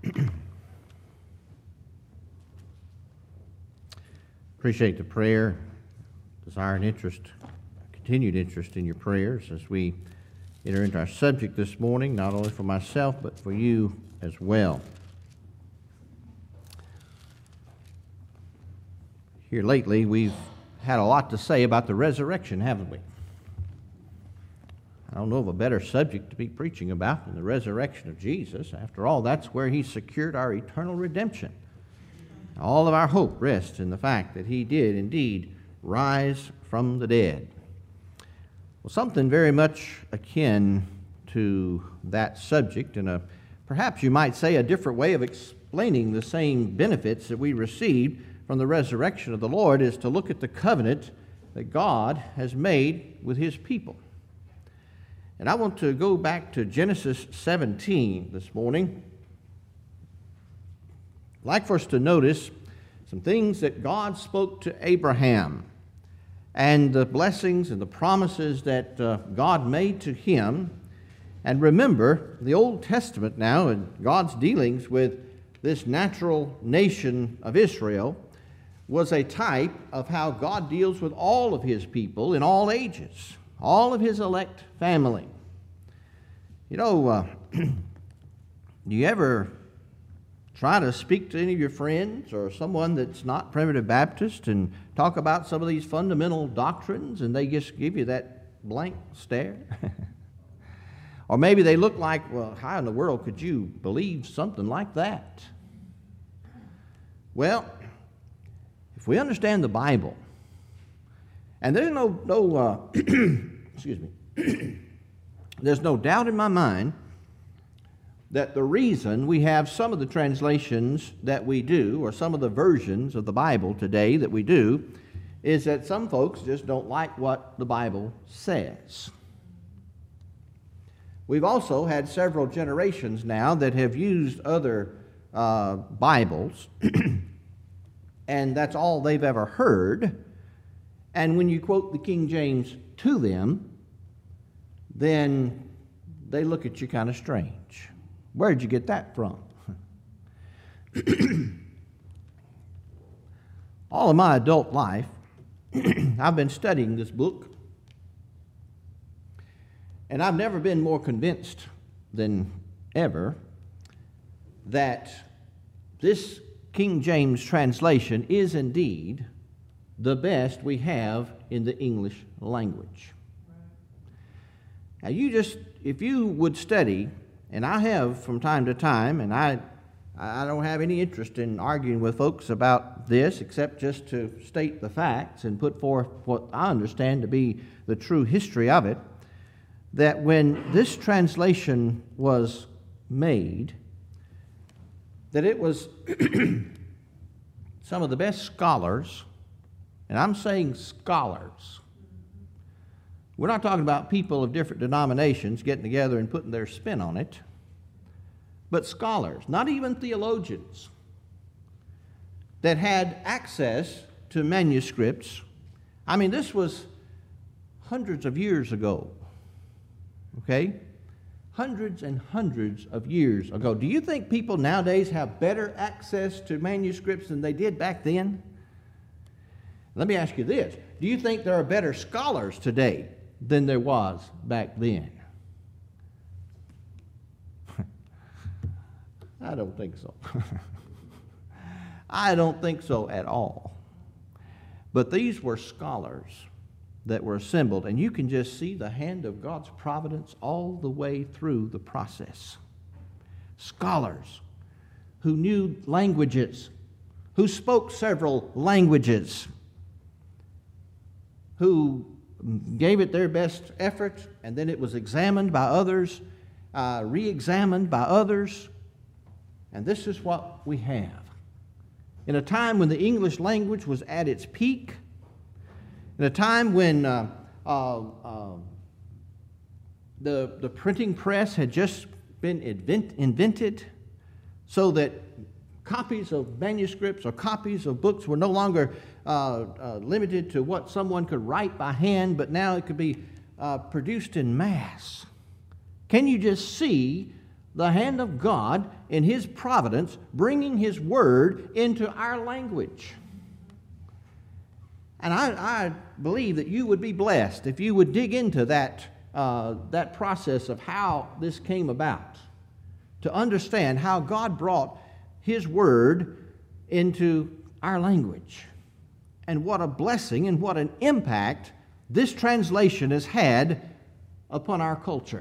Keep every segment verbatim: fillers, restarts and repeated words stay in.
Appreciate the prayer, desire and interest, continued interest in your prayers as we enter into our subject this morning, not only for myself, but for you as well. Here lately, we've had a lot to say about the resurrection, haven't we? I don't know of a better subject to be preaching about than the resurrection of Jesus. After all, that's where he secured our eternal redemption. All of our hope rests in the fact that he did indeed rise from the dead. Well, something very much akin to that subject, and a, perhaps you might say a different way of explaining the same benefits that we received from the resurrection of the Lord, is to look at the covenant that God has made with his people. And I want to go back to Genesis seventeen this morning. I'd like for us to notice some things that God spoke to Abraham and the blessings and the promises that uh, God made to him. And remember, the Old Testament now and God's dealings with this natural nation of Israel was a type of how God deals with all of his people in all ages, all of his elect family. You know, uh, do you ever try to speak to any of your friends or someone that's not Primitive Baptist and talk about some of these fundamental doctrines and they just give you that blank stare? Or maybe they look like, well, how in the world could you believe something like that? Well, if we understand the Bible, and there's no, no uh, excuse me, there's no doubt in my mind that the reason we have some of the translations that we do, or some of the versions of the Bible today that we do, is that some folks just don't like what the Bible says. We've also had several generations now that have used other uh, Bibles, and that's all they've ever heard. And when you quote the King James to them, then they look at you kind of strange. Where'd you get that from? All of my adult life, I've been studying this book, and I've never been more convinced than ever that this King James translation is indeed the best we have in the English language. Now, you just, if you would study, and I have from time to time, and I, I don't have any interest in arguing with folks about this except just to state the facts and put forth what I understand to be the true history of it, that when this translation was made, that it was some of the best scholars, and I'm saying scholars. We're not talking about people of different denominations getting together and putting their spin on it, but scholars, not even theologians, that had access to manuscripts. I mean, this was hundreds of years ago, okay? Hundreds and hundreds of years ago. Do you think people nowadays have better access to manuscripts than they did back then? Let me ask you this. Do you think there are better scholars today than there was back then? I don't think so. I don't think so at all. But these were scholars that were assembled, and you can just see the hand of God's providence all the way through the process. Scholars who knew languages, who spoke several languages, who gave it their best effort, and then it was examined by others, uh, re-examined by others, and this is what we have. In a time when the English language was at its peak, in a time when uh, uh, uh, the, the printing press had just been invent, invented, so that copies of manuscripts or copies of books were no longer uh, uh, limited to what someone could write by hand, but now it could be uh, produced in mass. Can you just see the hand of God in His providence, bringing His Word into our language. And I, I believe that you would be blessed if you would dig into that, uh, that process of how this came about, to understand how God brought His Word into our language, and what a blessing and what an impact this translation has had upon our culture.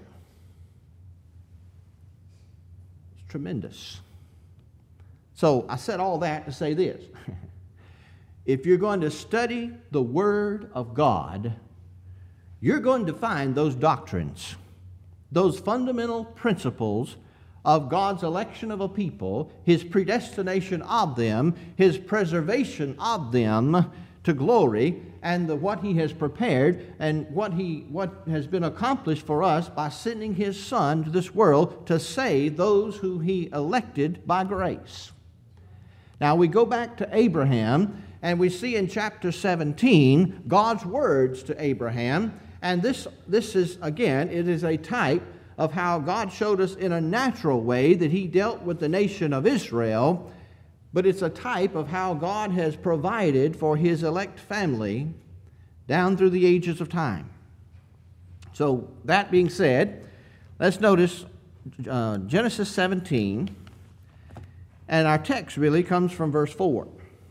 It's tremendous. So I said all that to say this. If you're going to study the Word of God, you're going to find those doctrines, those fundamental principles of God's election of a people, His predestination of them, His preservation of them to glory, and the, what He has prepared and what, he, what has been accomplished for us by sending His Son to this world to save those who He elected by grace. Now we go back to Abraham, and we see in chapter seventeen God's words to Abraham, and this, this is, again, it is a type of how God showed us in a natural way that He dealt with the nation of Israel, but it's a type of how God has provided for His elect family down through the ages of time. So that being said, let's notice uh, Genesis seventeen, and our text really comes from verse four.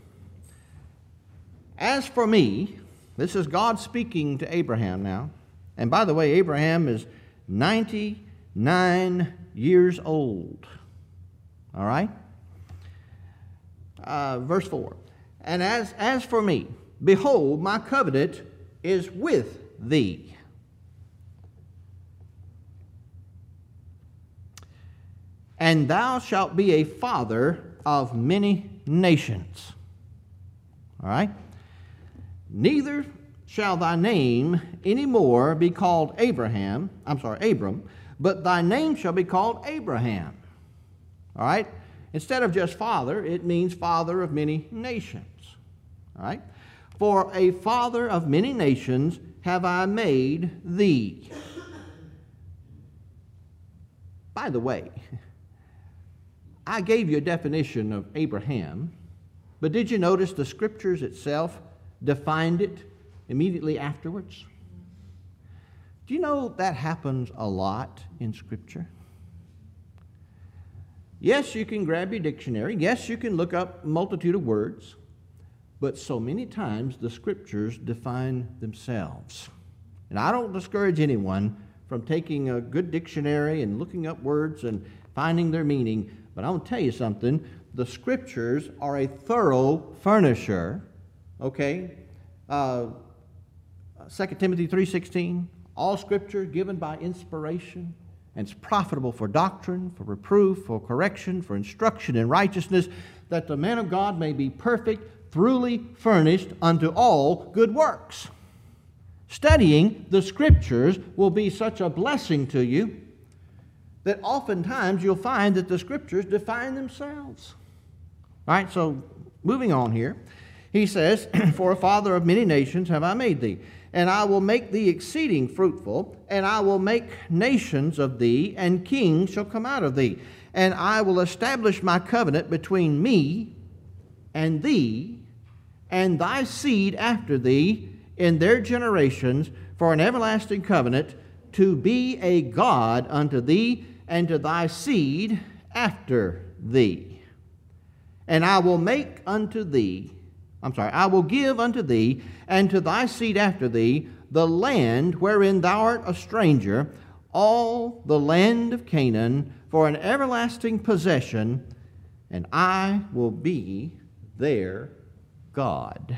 As for me, this is God speaking to Abraham now, and by the way, Abraham is ninety-nine years old. All right? Uh, verse four. And as, as for me, behold, my covenant is with thee. And thou shalt be a father of many nations. All right? Neither shall thy name any more be called Abraham, I'm sorry, Abram, but thy name shall be called Abraham. All right? Instead of just father, it means father of many nations. All right? For a father of many nations have I made thee. By the way, I gave you a definition of Abraham, but did you notice the Scriptures itself defined it immediately afterwards? Do you know that happens a lot in Scripture? Yes, you can grab your dictionary. Yes, you can look up a multitude of words. But so many times the Scriptures define themselves. And I don't discourage anyone from taking a good dictionary and looking up words and finding their meaning. But I want to tell you something. The Scriptures are a thorough furnisher. Okay? Uh, Second Timothy three sixteen, all Scripture given by inspiration, and it's profitable for doctrine, for reproof, for correction, for instruction in righteousness, that the man of God may be perfect, thoroughly furnished unto all good works. Studying the Scriptures will be such a blessing to you that oftentimes you'll find that the Scriptures define themselves. All right, so moving on here. He says, for a father of many nations have I made thee, and I will make thee exceeding fruitful, and I will make nations of thee, and kings shall come out of thee. And I will establish my covenant between me and thee, and thy seed after thee in their generations, for an everlasting covenant, to be a God unto thee, and to thy seed after thee. And I will make unto thee, I'm sorry, I will give unto thee, and to thy seed after thee, the land wherein thou art a stranger, all the land of Canaan, for an everlasting possession, and I will be their God.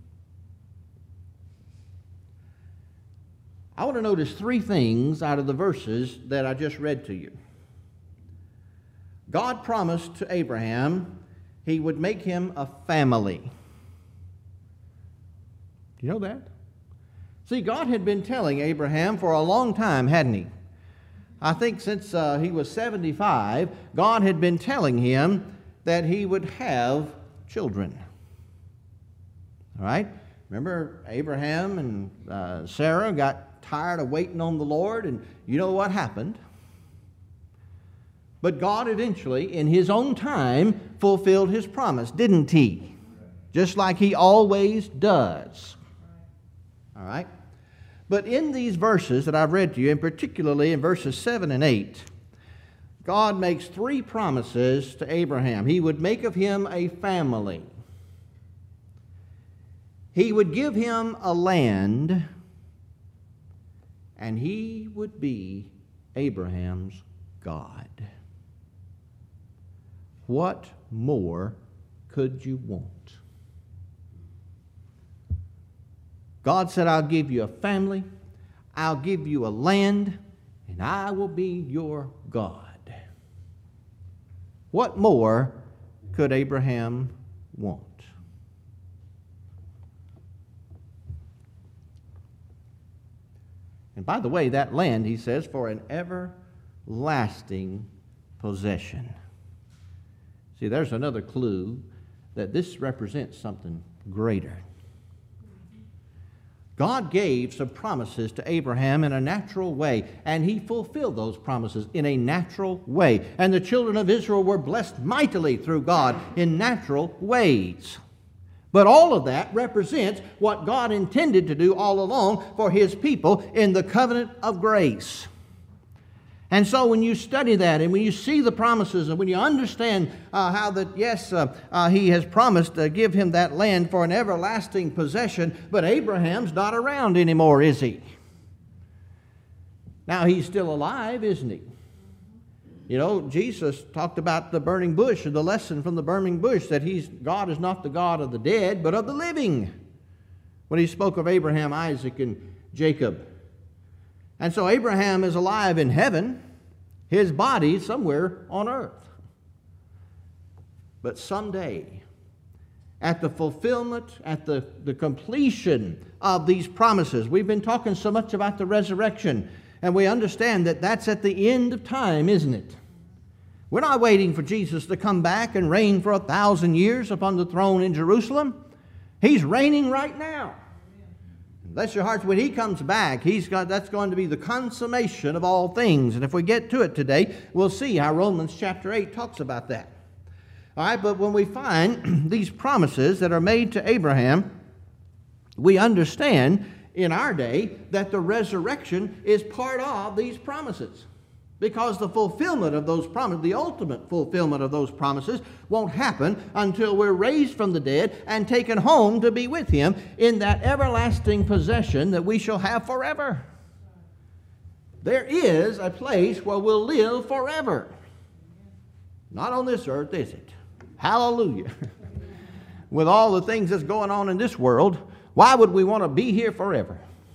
I want to notice three things out of the verses that I just read to you. God promised to Abraham He would make him a family. Do you know that? See, God had been telling Abraham for a long time, hadn't He? I think since uh, he was seventy-five, God had been telling him that he would have children. All right? Remember, Abraham and uh, Sarah got tired of waiting on the Lord, and you know what happened? But God eventually, in His own time, fulfilled His promise, didn't He? Just like He always does. All right? But in these verses that I've read to you, and particularly in verses seven and eight, God makes three promises to Abraham. He would make of him a family. He would give him a land, and He would be Abraham's God. What more could you want? God said, I'll give you a family, I'll give you a land, and I will be your God. What more could Abraham want? And by the way, that land, he says, for an everlasting possession. See, there's another clue that this represents something greater. God gave some promises to Abraham in a natural way, and He fulfilled those promises in a natural way. And the children of Israel were blessed mightily through God in natural ways. But all of that represents what God intended to do all along for His people in the covenant of grace. And so when you study that and when you see the promises and when you understand uh, how that, yes, uh, uh, He has promised to give him that land for an everlasting possession, but Abraham's not around anymore, is he? Now, he's still alive, isn't he? You know, Jesus talked about the burning bush and the lesson from the burning bush that he's, God is not the God of the dead, but of the living, when He spoke of Abraham, Isaac, and Jacob. And so Abraham is alive in heaven, his body somewhere on earth. But someday, at the fulfillment, at the, the completion of these promises, we've been talking so much about the resurrection, and we understand that that's at the end of time, isn't it? We're not waiting for Jesus to come back and reign for a thousand years upon the throne in Jerusalem. He's reigning right now. Bless your hearts, when He comes back, he's got, that's going to be the consummation of all things. And if we get to it today, we'll see how Romans chapter eight talks about that. All right, but when we find these promises that are made to Abraham, we understand in our day that the resurrection is part of these promises. Because the fulfillment of those promises, the ultimate fulfillment of those promises, won't happen until we're raised from the dead and taken home to be with Him in that everlasting possession that we shall have forever. There is a place where we'll live forever. Not on this earth, is it? Hallelujah. With all the things that's going on in this world, why would we want to be here forever?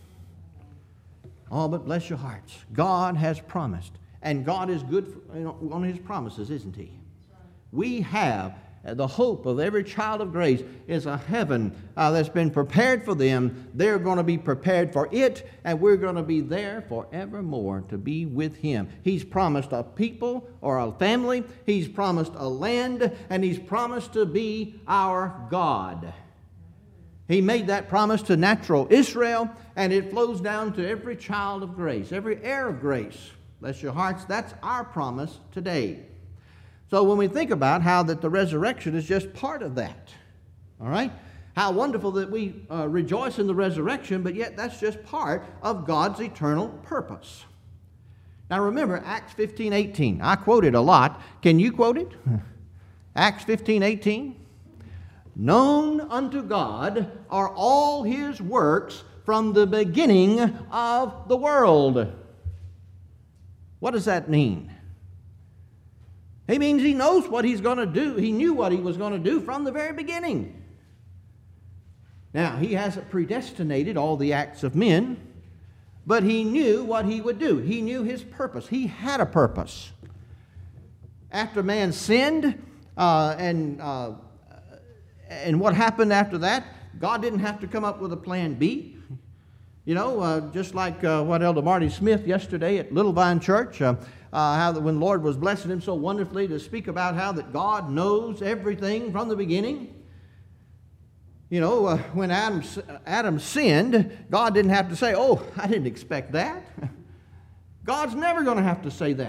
Oh, but bless your hearts. God has promised. And God is good for, you know, on His promises, isn't He? We have uh, the hope of every child of grace is a heaven uh, that's been prepared for them. They're going to be prepared for it, and we're going to be there forevermore to be with Him. He's promised a people or a family. He's promised a land, and He's promised to be our God. He made that promise to natural Israel, and it flows down to every child of grace, every heir of grace. Bless your hearts, that's our promise today. So when we think about how that the resurrection is just part of that, all right? How wonderful that we uh, rejoice in the resurrection, but yet that's just part of God's eternal purpose. Now remember, Acts fifteen eighteen. I quote it a lot. Can you quote it? Acts fifteen eighteen. Known unto God are all His works from the beginning of the world. What does that mean? It means He knows what He's going to do. He knew what He was going to do from the very beginning. Now, He hasn't predestinated all the acts of men, but He knew what He would do. He knew His purpose. He had a purpose. After man sinned, uh, and, uh, and what happened after that, God didn't have to come up with a plan B. You know, uh, just like uh, what Elder Marty Smith yesterday at Little Vine Church, uh, uh, how that when the Lord was blessing him so wonderfully to speak about how that God knows everything from the beginning. You know, uh, when Adam, Adam sinned, God didn't have to say, oh, I didn't expect that. God's never going to have to say that.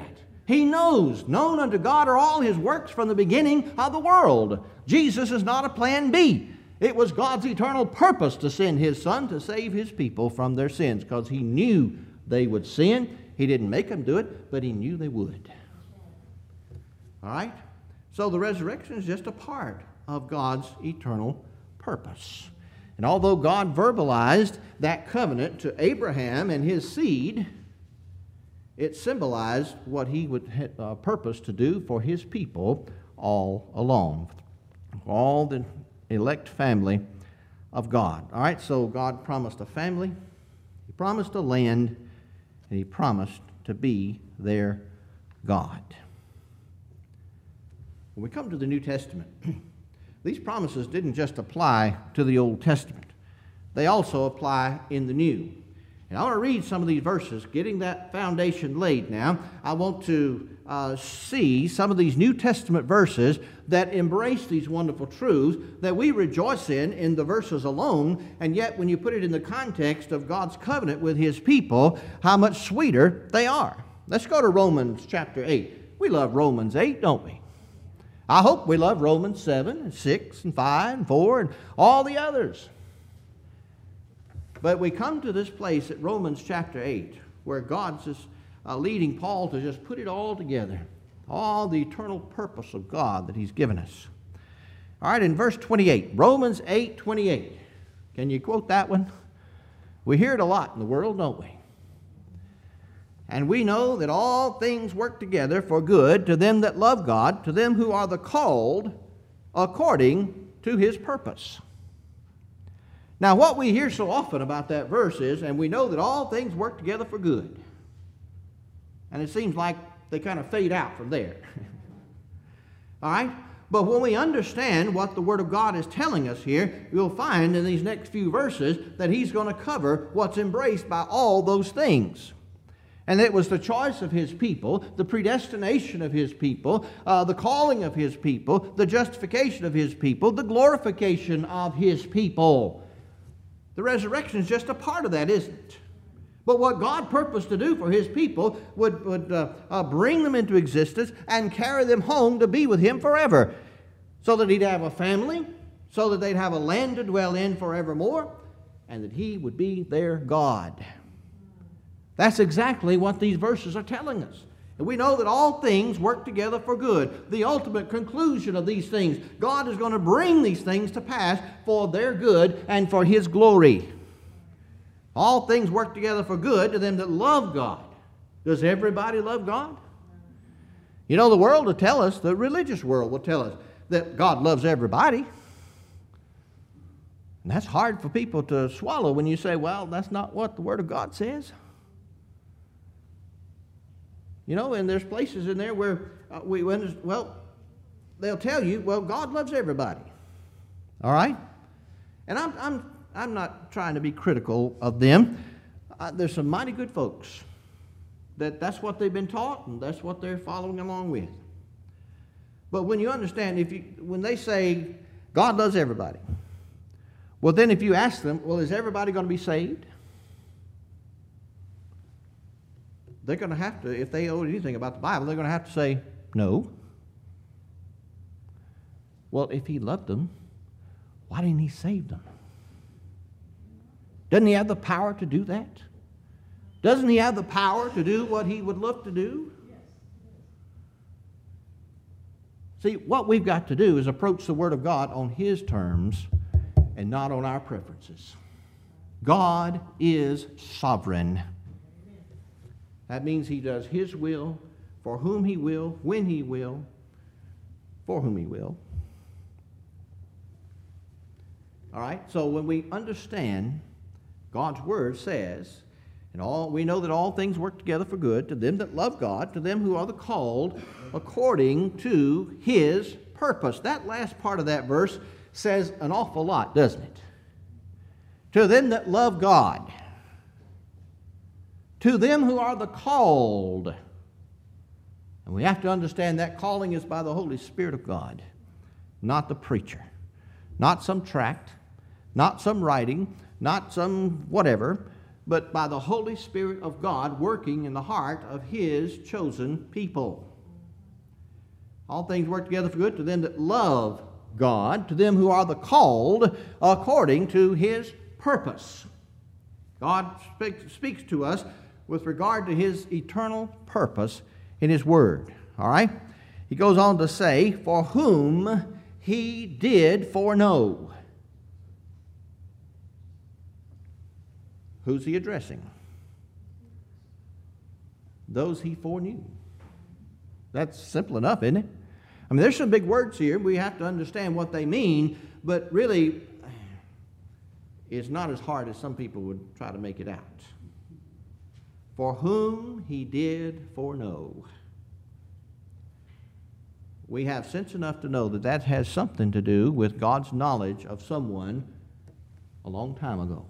He knows, known unto God are all his works from the beginning of the world. Jesus is not a plan B. It was God's eternal purpose to send his Son to save his people from their sins, because he knew they would sin. He didn't make them do it, but he knew they would. All right? So the resurrection is just a part of God's eternal purpose. And although God verbalized that covenant to Abraham and his seed, it symbolized what he would uh, purpose to do for his people all along, all the elect family of God. All right, so God promised a family, he promised a land, and he promised to be their God. When we come to the New Testament, these promises didn't just apply to the Old Testament. They also apply in the New. And I want to read some of these verses, getting that foundation laid now. I want to uh, see some of these New Testament verses that embrace these wonderful truths that we rejoice in in the verses alone, and yet when you put it in the context of God's covenant with his people, how much sweeter they are. Let's go to Romans chapter eight. We love Romans eight, don't we? I hope we love Romans seven and six and five and four and all the others. But we come to this place at Romans chapter eight where God's just uh, leading Paul to just put it all together, all the eternal purpose of God that he's given us. All right, in verse twenty-eight, Romans eight twenty-eight. Can you quote that one? We hear it a lot in the world, don't we? And we know that all things work together for good to them that love God, to them who are the called according to his purpose. Now, what we hear so often about that verse is, and we know that all things work together for good. And it seems like they kind of fade out from there. All right? But when we understand what the Word of God is telling us here, you'll find in these next few verses that he's going to cover what's embraced by all those things. And it was the choice of his people, the predestination of his people, uh, the calling of his people, the justification of his people, the glorification of his people. The resurrection is just a part of that, isn't it? But what God purposed to do for his people would, would uh, uh, bring them into existence and carry them home to be with him forever, so that he'd have a family, so that they'd have a land to dwell in forevermore, and that he would be their God. That's exactly what these verses are telling us. And we know that all things work together for good. The ultimate conclusion of these things, God is going to bring these things to pass for their good and for his glory. All things work together for good to them that love God. Does everybody love God? You know, the world will tell us, the religious world will tell us, that God loves everybody. And that's hard for people to swallow when you say, well, that's not what the Word of God says. You know, and there's places in there where uh, we, well, they'll tell you, well, God loves everybody. All right? And I'm, I'm, I'm not trying to be critical of them. Uh, there's some mighty good folks that that's what they've been taught and that's what they're following along with. But when you understand, if you, when they say God loves everybody, well, then if you ask them, well, is everybody going to be saved? They're going to have to, if they know anything about the Bible, they're going to have to say, no. Well, if he loved them, why didn't he save them? Doesn't he have the power to do that? Doesn't he have the power to do what he would love to do? See, what we've got to do is approach the Word of God on his terms and not on our preferences. God is sovereign. That means he does his will, for whom he will, when he will, for whom he will. All right? So when we understand God's Word says, and all we know that all things work together for good to them that love God, to them who are the called according to his purpose. That last part of that verse says an awful lot, doesn't it? To them that love God. To them who are the called. And we have to understand that calling is by the Holy Spirit of God, not the preacher, not some tract, not some writing, not some whatever, but by the Holy Spirit of God working in the heart of His chosen people. All things work together for good to them that love God, to them who are the called according to His purpose. God speaks, speaks to us with regard to His eternal purpose in His Word. All right? He goes on to say, for whom He did foreknow. Who's He addressing? Those He foreknew. That's simple enough, isn't it? I mean, there's some big words here. We have to understand what they mean, but really, it's not as hard as some people would try to make it out. For whom He did foreknow. We have sense enough to know that that has something to do with God's knowledge of someone a long time ago.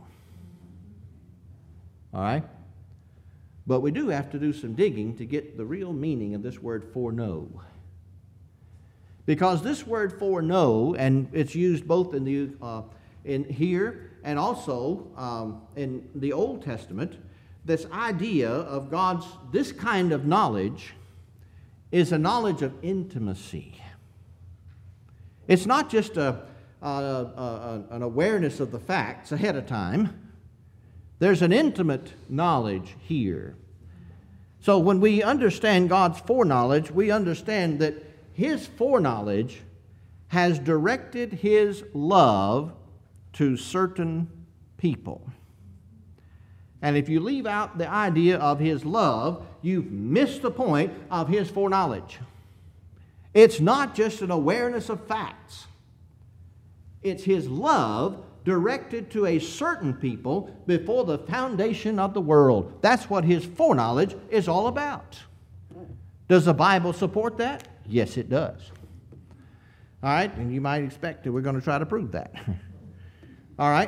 All right? But we do have to do some digging to get the real meaning of this word foreknow. Because this word foreknow, and it's used both in the uh, in here and also um, in the Old Testament, this idea of God's, this kind of knowledge is a knowledge of intimacy. It's not just a, a, a, an awareness of the facts ahead of time. There's an intimate knowledge here. So when we understand God's foreknowledge, we understand that His foreknowledge has directed His love to certain people. And if you leave out the idea of His love, you've missed the point of His foreknowledge. It's not just an awareness of facts. It's His love directed to a certain people before the foundation of the world. That's what His foreknowledge is all about. Does the Bible support that? Yes, it does. All right, and you might expect that we're going to try to prove that. All right.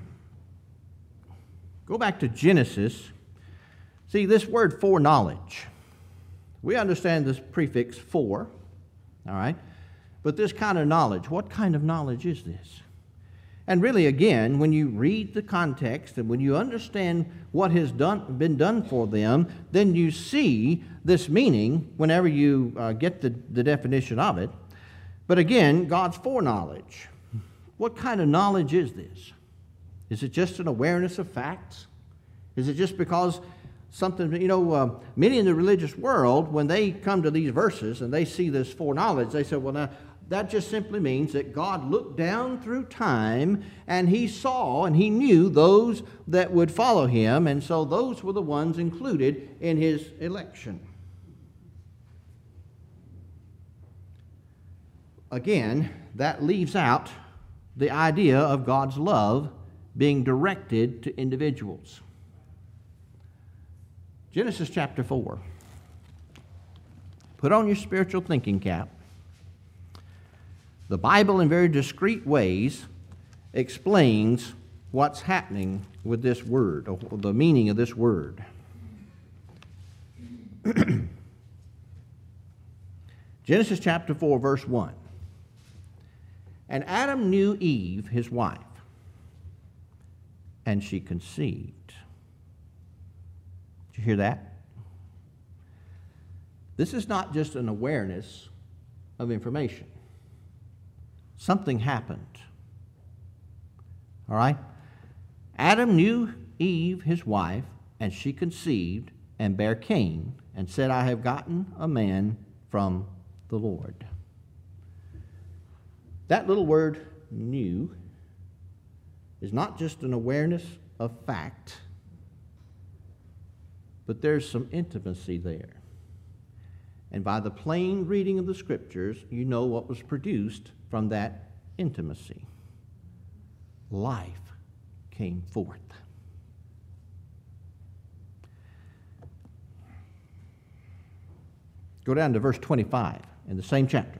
Go back to Genesis. See, this word foreknowledge, we understand this prefix for, all right? But this kind of knowledge, what kind of knowledge is this? And really, again, when you read the context and when you understand what has done, been done for them, then you see this meaning whenever you uh, get the, the definition of it. But again, God's foreknowledge. What kind of knowledge is this? Is it just an awareness of facts? Is it just because something, you know, uh, many in the religious world, when they come to these verses and they see this foreknowledge, they say, well, now, that just simply means that God looked down through time and He saw and He knew those that would follow Him, and so those were the ones included in His election. Again, that leaves out the idea of God's love being directed to individuals. Genesis chapter four. Put on your spiritual thinking cap. The Bible, in very discreet ways, explains what's happening with this word, or the meaning of this word. Genesis chapter four, verse one. And Adam knew Eve, his wife, and she conceived. Did you hear that? This is not just an awareness of information. Something happened. All right? Adam knew Eve, his wife, and she conceived and bare Cain, and said, I have gotten a man from the Lord. That little word, knew, is not just an awareness of fact, but there's some intimacy there. And by the plain reading of the Scriptures, you know what was produced from that intimacy. Life came forth. Go down to verse twenty-five in the same chapter.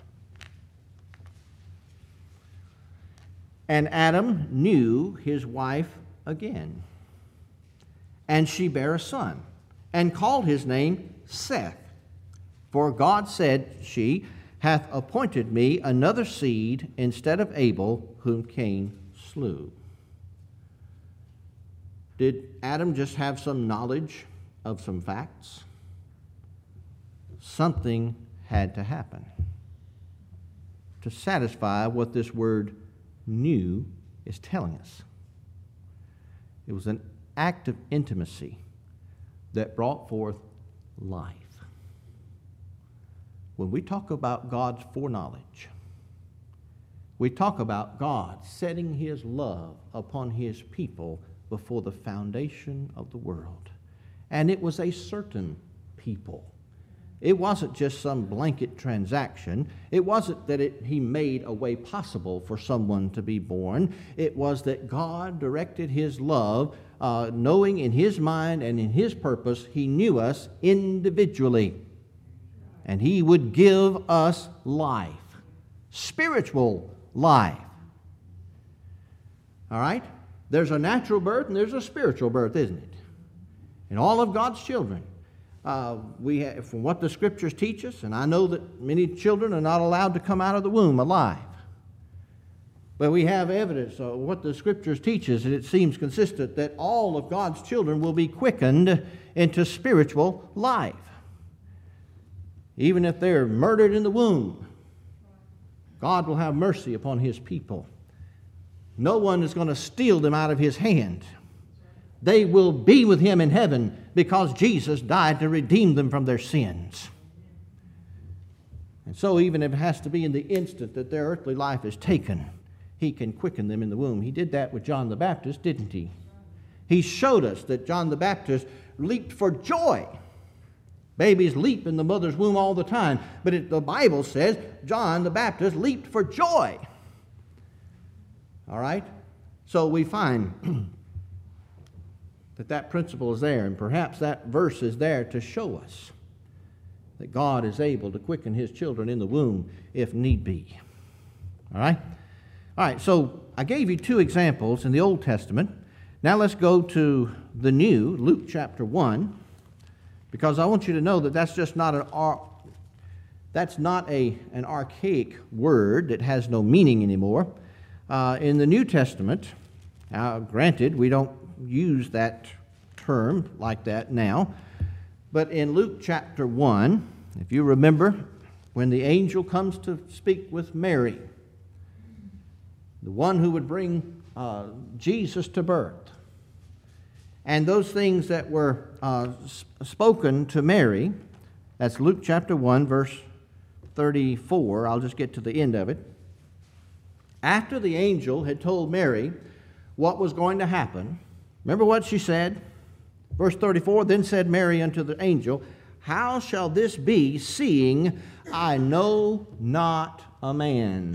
And Adam knew his wife again, and she bare a son, and called his name Seth. For God said, she hath appointed me another seed instead of Abel, whom Cain slew. Did Adam just have some knowledge of some facts? Something had to happen to satisfy what this word "knew" is telling us. It was an act of intimacy that brought forth life. When we talk about God's foreknowledge, we talk about God setting His love upon His people before the foundation of the world. And it was a certain people. It wasn't just some blanket transaction. It wasn't that it, He made a way possible for someone to be born. It was that God directed His love, uh, knowing in His mind and in His purpose, He knew us individually. And He would give us life, spiritual life. All right? There's a natural birth and there's a spiritual birth, isn't it? In all of God's children. Uh, we have, from what the Scriptures teach us, and I know that many children are not allowed to come out of the womb alive. But we have evidence of what the Scriptures teach us, and it seems consistent that all of God's children will be quickened into spiritual life. Even if they're murdered in the womb, God will have mercy upon His people. No one is going to steal them out of His hand. They will be with Him in heaven because Jesus died to redeem them from their sins. And so even if it has to be in the instant that their earthly life is taken, He can quicken them in the womb. He did that with John the Baptist, didn't He? He showed us that John the Baptist leaped for joy. Babies leap in the mother's womb all the time, but it, the Bible says John the Baptist leaped for joy. All right? So we find that that principle is there, and perhaps that verse is there to show us that God is able to quicken His children in the womb if need be. All right? All right, so I gave you two examples in the Old Testament. Now let's go to the New, Luke chapter one, because I want you to know that that's just not an ar- that's not a, an archaic word that has no meaning anymore. Uh, in the New Testament, uh, granted, we don't use that term like that now, but in Luke chapter one, if you remember, when the angel comes to speak with Mary, the one who would bring uh, Jesus to birth, and those things that were uh, spoken to Mary, that's Luke chapter one, verse thirty-four. I'll just get to the end of it. After the angel had told Mary what was going to happen, remember what she said? Verse thirty-four, then said Mary unto the angel, how shall this be, seeing I know not a man?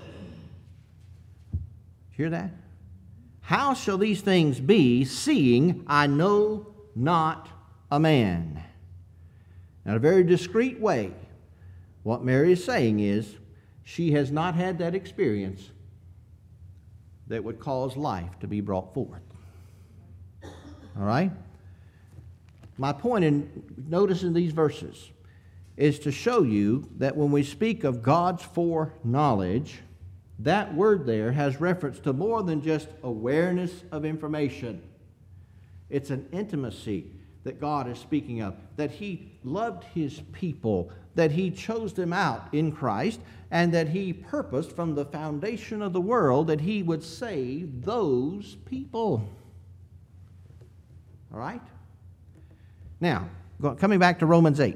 Hear that? How shall these things be, seeing I know not a man? Now, in a very discreet way, what Mary is saying is she has not had that experience that would cause life to be brought forth. All right? My point in noticing these verses is to show you that when we speak of God's foreknowledge, that word there has reference to more than just awareness of information. It's an intimacy that God is speaking of, that He loved His people, that He chose them out in Christ, and that He purposed from the foundation of the world that He would save those people. All right? Now, coming back to Romans eight.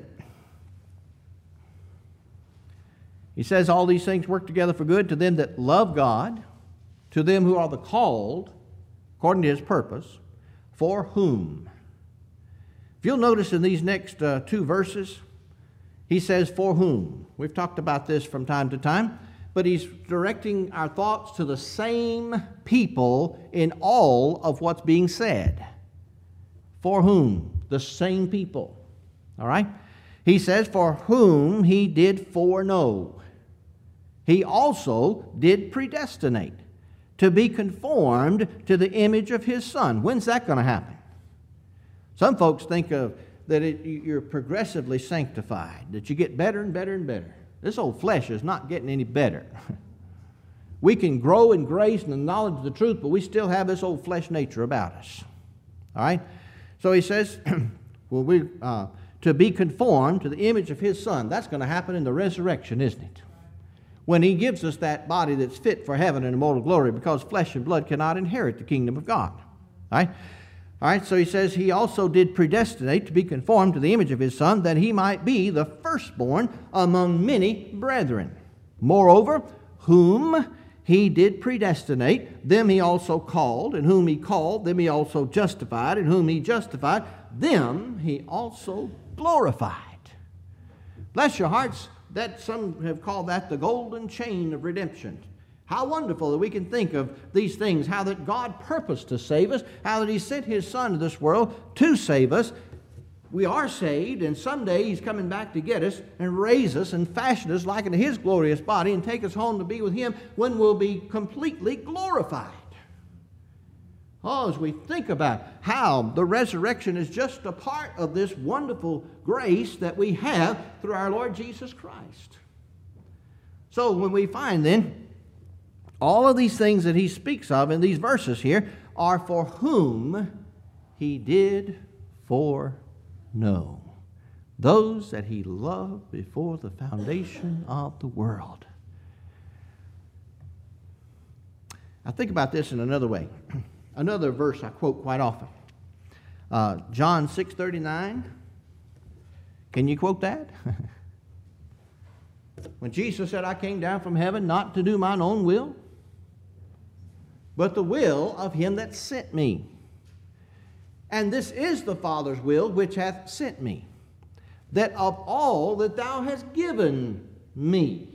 He says all these things work together for good to them that love God, to them who are the called, according to His purpose, for whom. If you'll notice in these next uh, two verses, he says, for whom. We've talked about this from time to time, but he's directing our thoughts to the same people in all of what's being said. For whom? The same people. All right? He says, for whom He did foreknow. He also did predestinate to be conformed to the image of His Son. When's that going to happen? Some folks think of that it, you're progressively sanctified, that you get better and better and better. This old flesh is not getting any better. We can grow in grace and the knowledge of the truth, but we still have this old flesh nature about us. All right? So he says, well, we, uh, to be conformed to the image of his Son. That's going to happen in the resurrection, isn't it? When he gives us that body that's fit for heaven and immortal glory, because flesh and blood cannot inherit the kingdom of God. All right? All right, so he says he also did predestinate to be conformed to the image of his Son, that he might be the firstborn among many brethren. Moreover, whom he did predestinate, them he also called, and whom he called, them he also justified, and whom he justified, them he also glorified. Bless your hearts, that some have called that the golden chain of redemption. How wonderful that we can think of these things, how that God purposed to save us, how that he sent his Son to this world to save us. We are saved, and someday he's coming back to get us and raise us and fashion us like in his glorious body and take us home to be with him when we'll be completely glorified. Oh, as we think about how the resurrection is just a part of this wonderful grace that we have through our Lord Jesus Christ. So when we find then all of these things that he speaks of in these verses here are for whom he did foreknow, those that he loved before the foundation of the world. I think about this in another way. Another verse I quote quite often. Uh, John six thirty-nine. Can you quote that? When Jesus said, I came down from heaven not to do mine own will, but the will of him that sent me. And this is the Father's will which hath sent me, that of all that thou hast given me.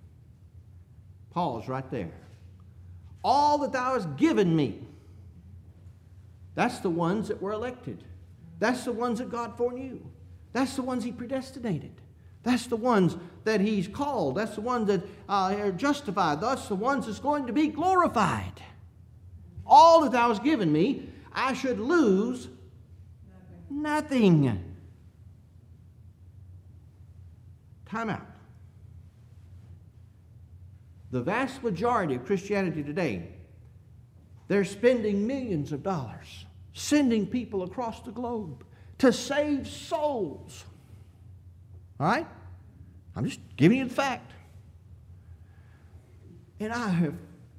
Pause right there. All that thou hast given me. That's the ones that were elected. That's the ones that God foreknew. That's the ones he predestinated. That's the ones that he's called. That's the ones that uh, are justified. That's the ones that's going to be glorified. All that thou hast given me, I should lose nothing. Time out. The vast majority of Christianity today, they're spending millions of dollars, sending people across the globe to save souls. All right? I'm just giving you the fact. And I have,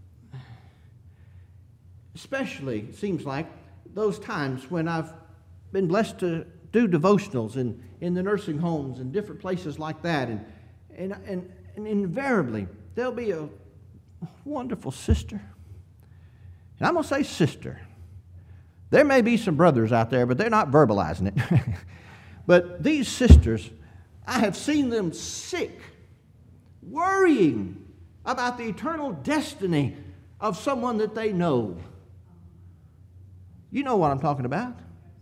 especially, it seems like, those times when I've been blessed to do devotionals in, in the nursing homes and different places like that. And, and, and, and invariably, there'll be a wonderful sister. And I'm going to say sister. There may be some brothers out there, but they're not verbalizing it. But these sisters, I have seen them sick, worrying about the eternal destiny of someone that they know. You know what I'm talking about.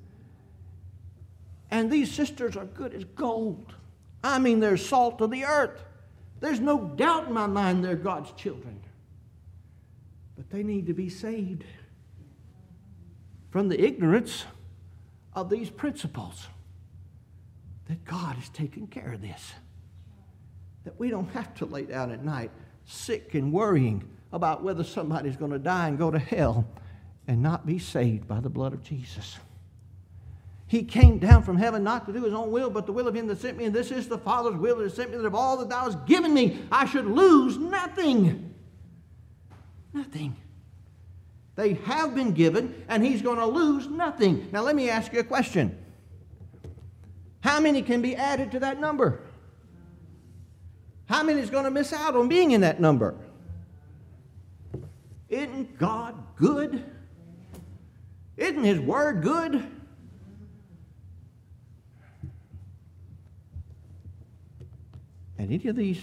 And these sisters are good as gold. I mean, they're salt of the earth. There's no doubt in my mind they're God's children. But they need to be saved from the ignorance of these principles. That God has taken care of this. That we don't have to lay down at night sick and worrying about whether somebody's going to die and go to hell and not be saved by the blood of Jesus. He came down from heaven not to do his own will, but the will of him that sent me. And this is the Father's will that sent me, that of all that thou hast given me, I should lose nothing. Nothing. They have been given, and he's going to lose nothing. Now let me ask you a question. How many can be added to that number? How many is going to miss out on being in that number? Isn't God good? Isn't his word good? And any of these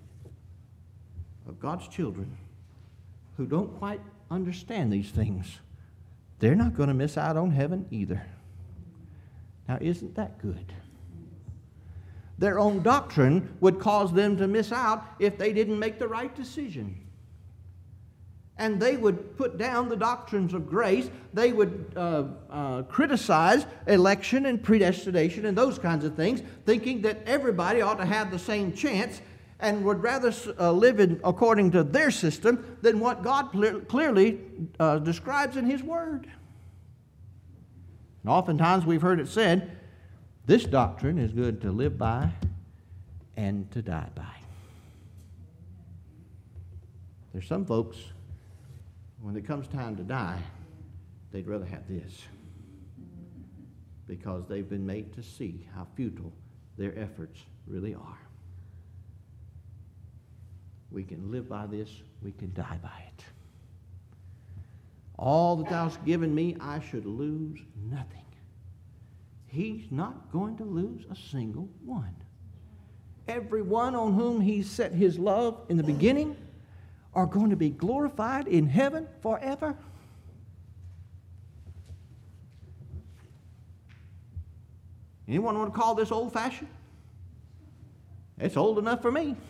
of God's children who don't quite understand these things, they're not going to miss out on heaven either. Now, isn't that good? Their own doctrine would cause them to miss out if they didn't make the right decision. And they would put down the doctrines of grace. They would uh, uh, criticize election and predestination and those kinds of things, thinking that everybody ought to have the same chance, and would rather uh, live in, according to their system than what God cle- clearly uh, describes in his word. And oftentimes we've heard it said, this doctrine is good to live by and to die by. There's some folks, when it comes time to die, they'd rather have this, because they've been made to see how futile their efforts really are. We can live by this, we can die by it. All that thou hast given me, I should lose nothing. He's not going to lose a single one. Everyone on whom he set his love in the beginning are going to be glorified in heaven forever. Anyone want to call this old-fashioned? It's old enough for me.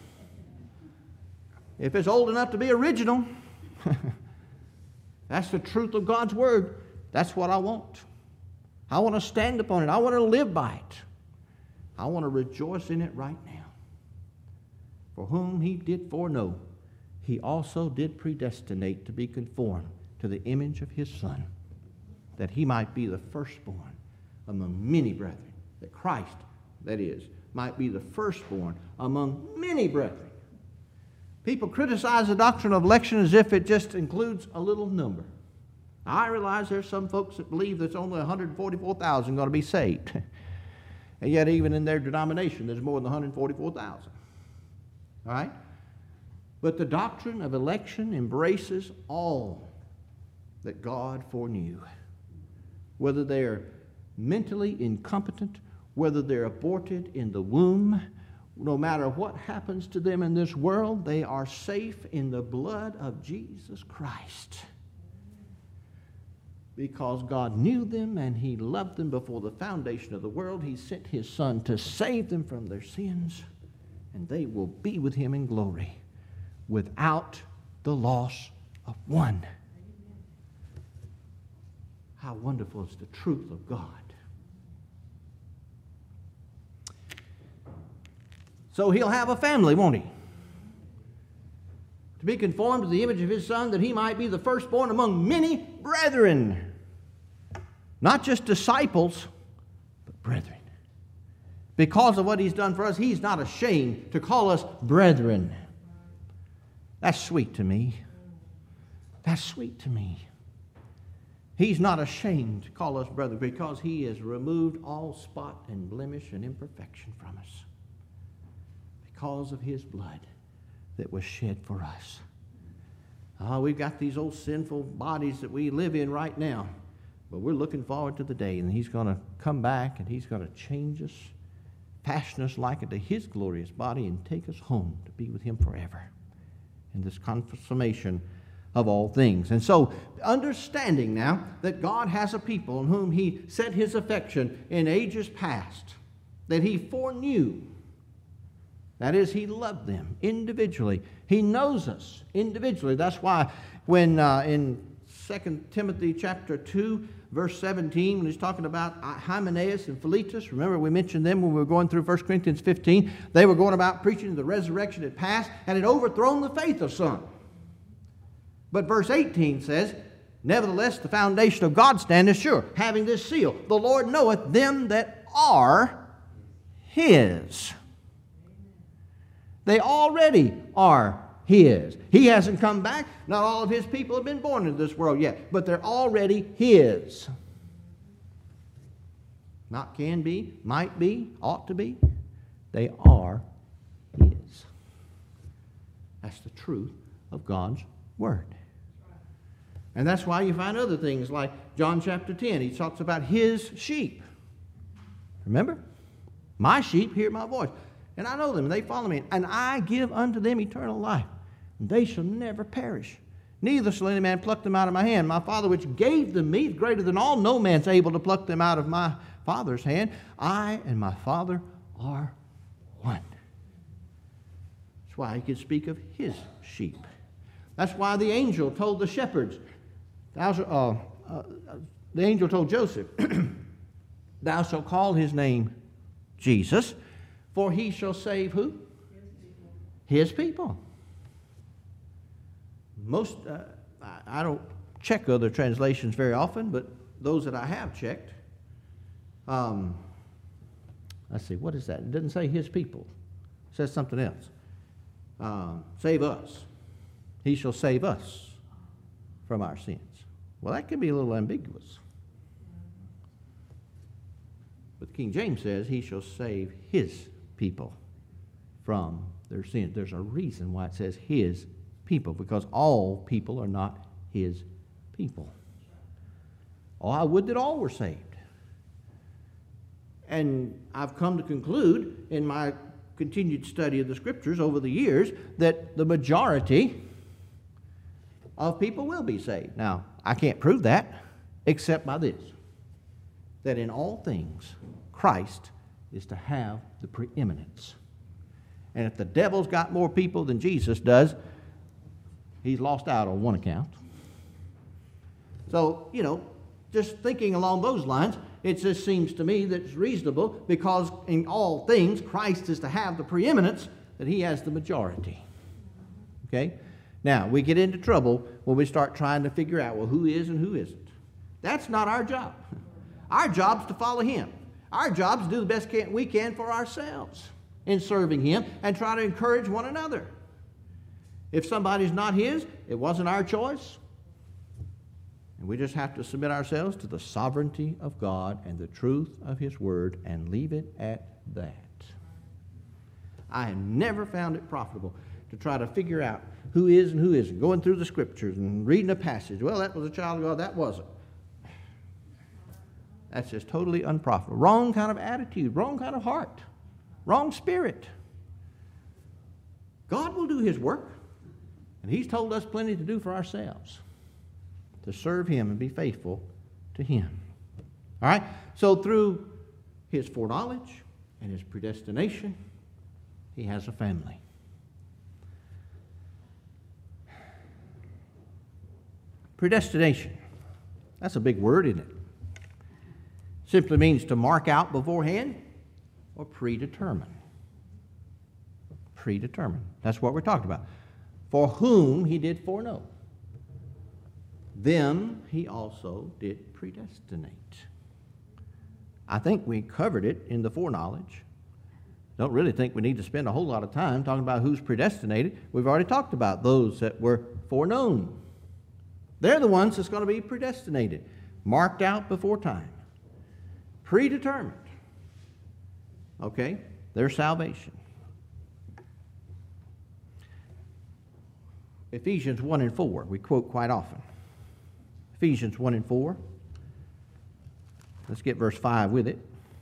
If it's old enough to be original, that's the truth of God's Word. That's what I want. I want to stand upon it. I want to live by it. I want to rejoice in it right now. For whom he did foreknow, he also did predestinate to be conformed to the image of his Son, that he might be the firstborn among many brethren. That Christ, that is, might be the firstborn among many brethren. People criticize the doctrine of election as if it just includes a little number. I realize there's some folks that believe there's only one hundred forty-four thousand going to be saved. And yet even in their denomination, there's more than one hundred forty-four thousand. All right? But the doctrine of election embraces all that God foreknew. Whether they're mentally incompetent, whether they're aborted in the womb, no matter what happens to them in this world, they are safe in the blood of Jesus Christ. Because God knew them and he loved them before the foundation of the world. He sent his Son to save them from their sins, and they will be with him in glory without the loss of one. How wonderful is the truth of God. So he'll have a family, won't he? To be conformed to the image of his Son, that he might be the firstborn among many brethren. Not just disciples, but brethren. Because of what he's done for us, he's not ashamed to call us brethren. That's sweet to me. That's sweet to me. He's not ashamed to call us brethren because he has removed all spot and blemish and imperfection from us. Because of his blood that was shed for us. Oh, we've got these old sinful bodies that we live in right now. But we're looking forward to the day and he's going to come back and he's going to change us, fashion us like unto his glorious body, and take us home to be with him forever in this consummation of all things. And so, understanding now that God has a people on whom he set his affection in ages past, that he foreknew. That is, he loved them individually. He knows us individually. That's why when uh, in Second Timothy chapter two, verse seventeen, when he's talking about Hymenaeus and Philetus, remember we mentioned them when we were going through First Corinthians fifteen. They were going about preaching the resurrection had passed and had overthrown the faith of some. But verse eighteen says, nevertheless, the foundation of God standeth sure, having this seal, the Lord knoweth them that are his. They already are his. He hasn't come back. Not all of his people have been born into this world yet, but they're already his. Not can be, might be, ought to be. They are his. That's the truth of God's Word. And that's why you find other things like John chapter ten. He talks about his sheep. Remember? My sheep hear my voice. And I know them, and they follow me. And I give unto them eternal life. And they shall never perish. Neither shall any man pluck them out of my hand. My Father which gave them me is greater than all. No man's able to pluck them out of my Father's hand. I and my Father are one. That's why he could speak of his sheep. That's why the angel told the shepherds, thou shalt, uh, uh, the angel told Joseph, thou shalt call his name Jesus, for he shall save who? His people. His people. Most, uh, I, I don't check other translations very often, but those that I have checked, Um, let's see, what is that? It doesn't say his people. It says something else. Um, save us. He shall save us from our sins. Well, that could be a little ambiguous. But King James says he shall save his people from their sins. There's a reason why it says his people, because all people are not his people. Oh, I would that all were saved. And I've come to conclude in my continued study of the Scriptures over the years that the majority of people will be saved. Now, I can't prove that except by this, that in all things, Christ is to have the preeminence. And if the devil's got more people than Jesus does, he's lost out on one account. So, you know, just thinking along those lines, it just seems to me that it's reasonable, because in all things, Christ is to have the preeminence, that he has the majority. Okay? Now, we get into trouble when we start trying to figure out, well, who is and who isn't. That's not our job. Our job is to follow him. Our job is to do the best can, we can for ourselves in serving him and try to encourage one another. If somebody's not his, it wasn't our choice. And we just have to submit ourselves to the sovereignty of God and the truth of his word and leave it at that. I have never found it profitable to try to figure out who is and who isn't, going through the Scriptures and reading a passage. Well, that was a child of God, that wasn't. That's just totally unprofitable. Wrong kind of attitude, wrong kind of heart, wrong spirit. God will do his work, and he's told us plenty to do for ourselves, to serve him and be faithful to him. All right? So through his foreknowledge and his predestination, he has a family. Predestination. That's a big word, isn't it? Simply means to mark out beforehand or predetermine. Predetermine. That's what we're talking about. For whom he did foreknow, them he also did predestinate. I think we covered it in the foreknowledge. Don't really think we need to spend a whole lot of time talking about who's predestinated. We've already talked about those that were foreknown. They're the ones that's going to be predestinated, marked out before time, predetermined. Okay? Their salvation. Ephesians one and four, we quote quite often. Ephesians one and four. Let's get verse five with it.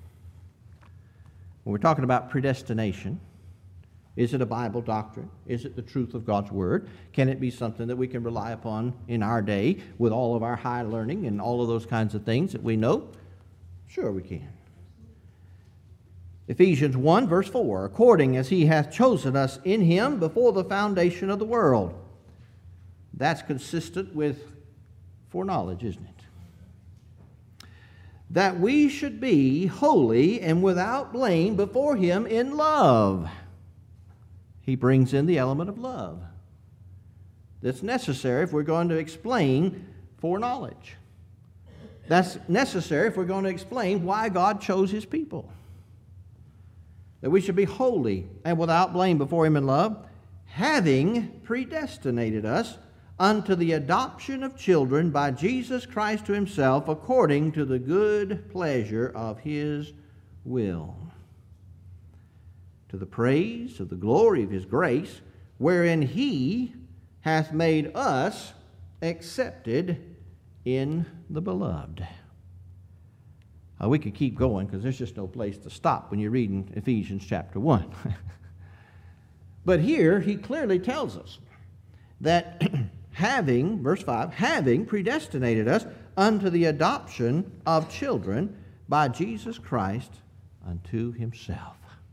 When we're talking about predestination, is it a Bible doctrine? Is it the truth of God's Word? Can it be something that we can rely upon in our day with all of our high learning and all of those kinds of things that we know? Sure we can. Ephesians one, verse four, according as he hath chosen us in him before the foundation of the world. That's consistent with foreknowledge, isn't it? That we should be holy and without blame before him in love. He brings in the element of love that's necessary if we're going to explain foreknowledge. That's necessary if we're going to explain why God chose his people. That we should be holy and without blame before him in love, having predestinated us unto the adoption of children by Jesus Christ to himself, according to the good pleasure of his will, to the praise of the glory of his grace, wherein he hath made us accepted in the beloved. Uh, we could keep going because there's just no place to stop when you're reading Ephesians chapter one. But here he clearly tells us that having, verse five, having predestinated us unto the adoption of children by Jesus Christ unto himself.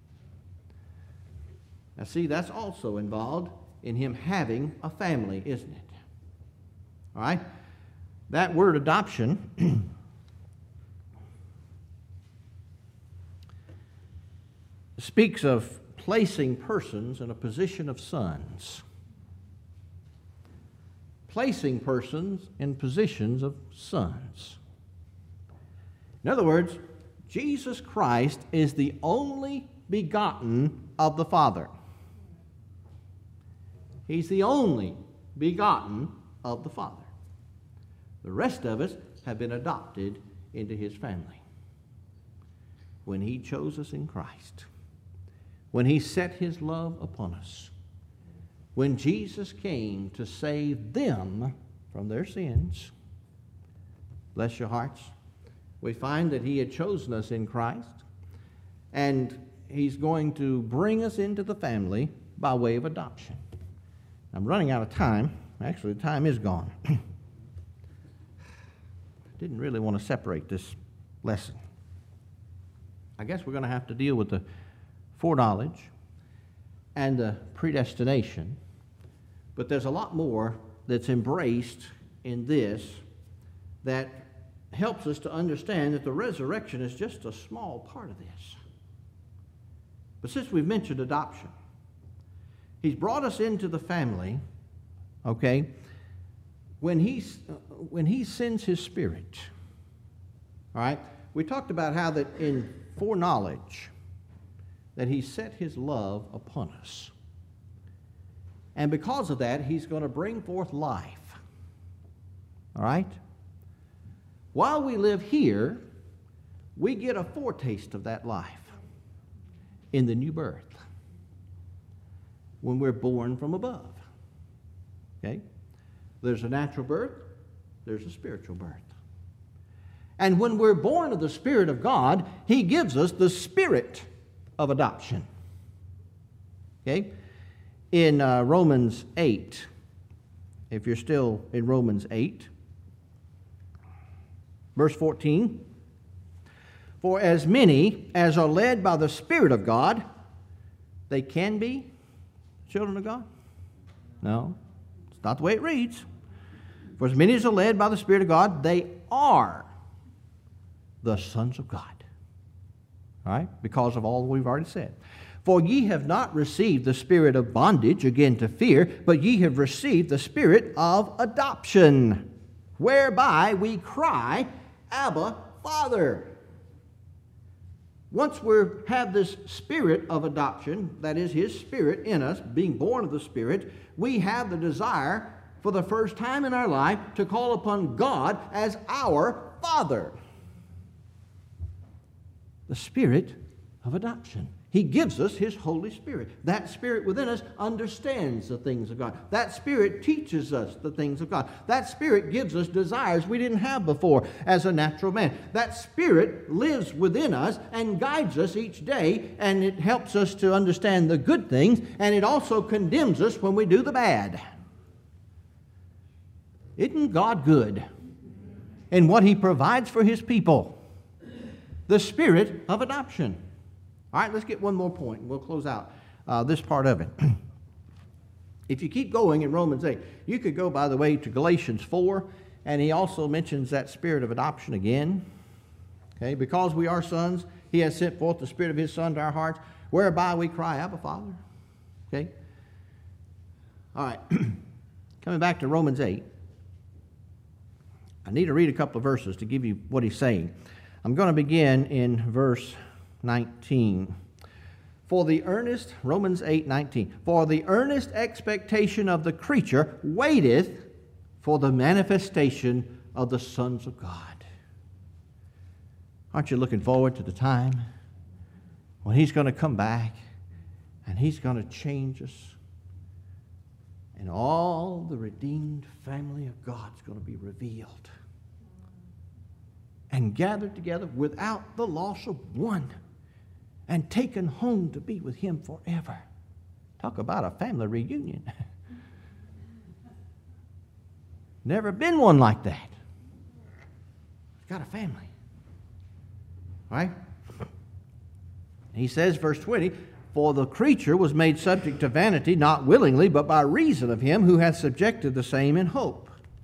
Now see, that's also involved in him having a family, isn't it? All right? That word adoption speaks of placing persons in a position of sons. Placing persons in positions of sons. In other words, Jesus Christ is the only begotten of the Father. He's the only begotten of the Father. The rest of us have been adopted into his family. When he chose us in Christ, when he set his love upon us, when Jesus came to save them from their sins, bless your hearts, we find that he had chosen us in Christ, and he's going to bring us into the family by way of adoption. I'm running out of time. Actually, the time is gone. Didn't really want to separate this lesson. I guess we're going to have to deal with the foreknowledge and the predestination, but there's a lot more that's embraced in this that helps us to understand that the resurrection is just a small part of this. But since we've mentioned adoption, he's brought us into the family, okay, when, he's, uh, when he sends his Spirit. All right? We talked about how that in foreknowledge that he set his love upon us. And because of that, he's going to bring forth life. All right? While we live here, we get a foretaste of that life in the new birth, when we're born from above. Okay? There's a natural birth, there's a spiritual birth. And when we're born of the Spirit of God, he gives us the spirit of adoption. Okay? In uh, Romans eight, if you're still in Romans eight, verse fourteen, for as many as are led by the Spirit of God, they can be children of God? No, it's not the way it reads. For as many as are led by the Spirit of God, they are the sons of God. All right? Because of all we've already said. For ye have not received the spirit of bondage again to fear, but ye have received the spirit of adoption, whereby we cry, Abba, Father. Once we have this spirit of adoption, that is his spirit in us, being born of the Spirit, we have the desire for the first time in our life to call upon God as our Father. The spirit of adoption. He gives us his Holy Spirit. That Spirit within us understands the things of God. That Spirit teaches us the things of God. That Spirit gives us desires we didn't have before as a natural man. That Spirit lives within us and guides us each day, and it helps us to understand the good things, and it also condemns us when we do the bad. Isn't God good in what he provides for his people? The spirit of adoption. All right, let's get one more point, and we'll close out uh, this part of it. If you keep going in Romans eight, you could go, by the way, to Galatians four, and he also mentions that spirit of adoption again. Okay, because we are sons, he has sent forth the Spirit of his Son to our hearts, whereby we cry, Abba, Father. Okay? All right, coming back to Romans eight, I need to read a couple of verses to give you what he's saying. I'm going to begin in verse nineteen. For the earnest, Romans eight nineteen, for the earnest expectation of the creature waiteth for the manifestation of the sons of God. Aren't you looking forward to the time when he's going to come back and he's going to change us, and all the redeemed family of God is going to be revealed and gathered together without the loss of one, and taken home to be with him forever. Talk about a family reunion. Never been one like that. He's got a family. All right? He says, verse twenty, for the creature was made subject to vanity, not willingly, but by reason of him who hath subjected the same in hope.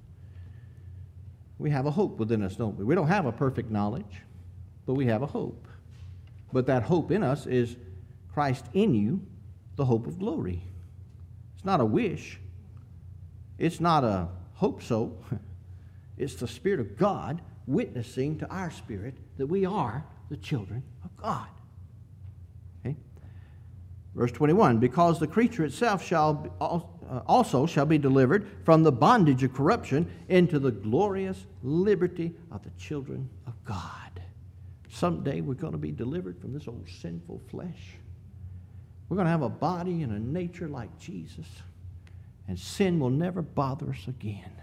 We have a hope within us, don't we? We don't have a perfect knowledge, but we have a hope. But that hope in us is Christ in you, the hope of glory. It's not a wish. It's not a hope so. It's the Spirit of God witnessing to our spirit that we are the children of God. Okay? Verse twenty-one, because the creature itself shall also shall be delivered from the bondage of corruption into the glorious liberty of the children of God. Someday we're going to be delivered from this old sinful flesh. We're going to have a body and a nature like Jesus, and sin will never bother us again.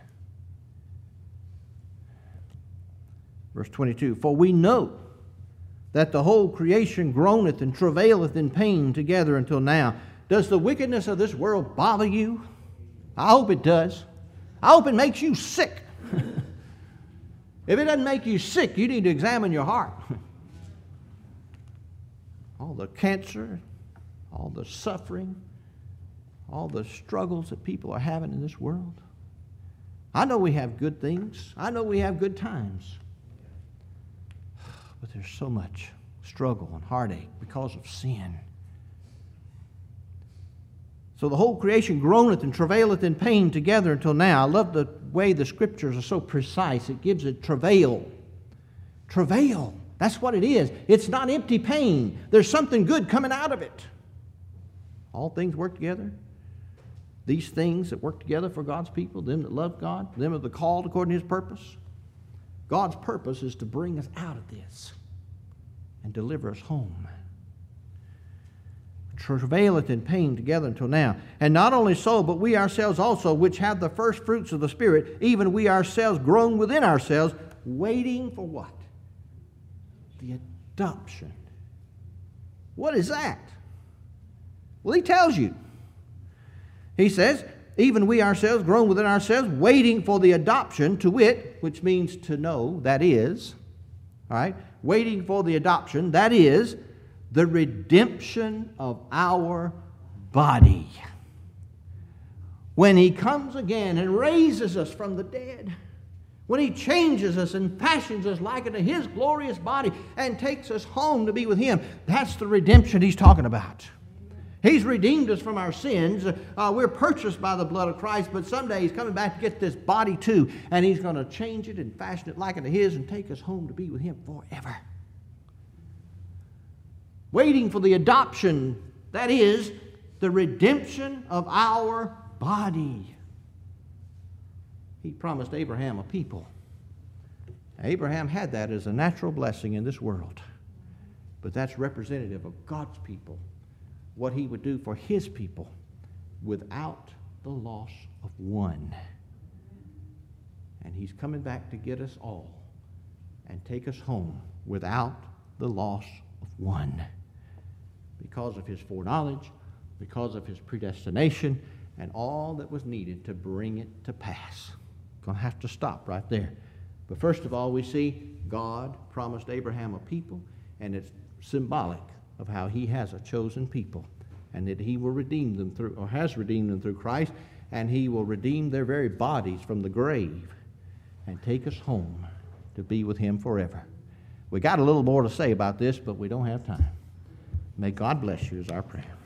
Verse twenty-two, for we know that the whole creation groaneth and travaileth in pain together until now. Does the wickedness of this world bother you? I hope it does. I hope it makes you sick. If it doesn't make you sick, you need to examine your heart. All the cancer, all the suffering, all the struggles that people are having in this world. I know we have good things. I know we have good times. But there's so much struggle and heartache because of sin. So the whole creation groaneth and travaileth in pain together until now. I love the way the Scriptures are so precise. It gives it travail. Travail. That's what it is. It's not empty pain. There's something good coming out of it. All things work together. These things that work together for God's people, them that love God, them that are called according to His purpose. God's purpose is to bring us out of this and deliver us home. Travaileth in pain together until now. And not only so, but we ourselves also, which have the first fruits of the Spirit, even we ourselves groan within ourselves, waiting for what? The adoption. What is that? Well, he tells you. He says, even we ourselves groan within ourselves, waiting for the adoption, to wit, which means to know, that is, all right, waiting for the adoption, that is, the redemption of our body. When He comes again and raises us from the dead, when He changes us and fashions us like unto His glorious body and takes us home to be with Him, that's the redemption He's talking about. He's redeemed us from our sins. Uh, we're purchased by the blood of Christ, but someday He's coming back to get this body too, and He's going to change it and fashion it like unto His and take us home to be with Him forever. Waiting for the adoption, that is, the redemption of our body. He promised Abraham a people. Abraham had that as a natural blessing in this world, but that's representative of God's people, what He would do for His people without the loss of one. And He's coming back to get us all and take us home without the loss of one, because of His foreknowledge, because of His predestination, and all that was needed to bring it to pass. Going to have to stop right there. But first of all, we see God promised Abraham a people, and it's symbolic of how He has a chosen people, and that He will redeem them through, or has redeemed them through Christ, and He will redeem their very bodies from the grave and take us home to be with Him forever. We got a little more to say about this, but we don't have time. May God bless you is our prayer.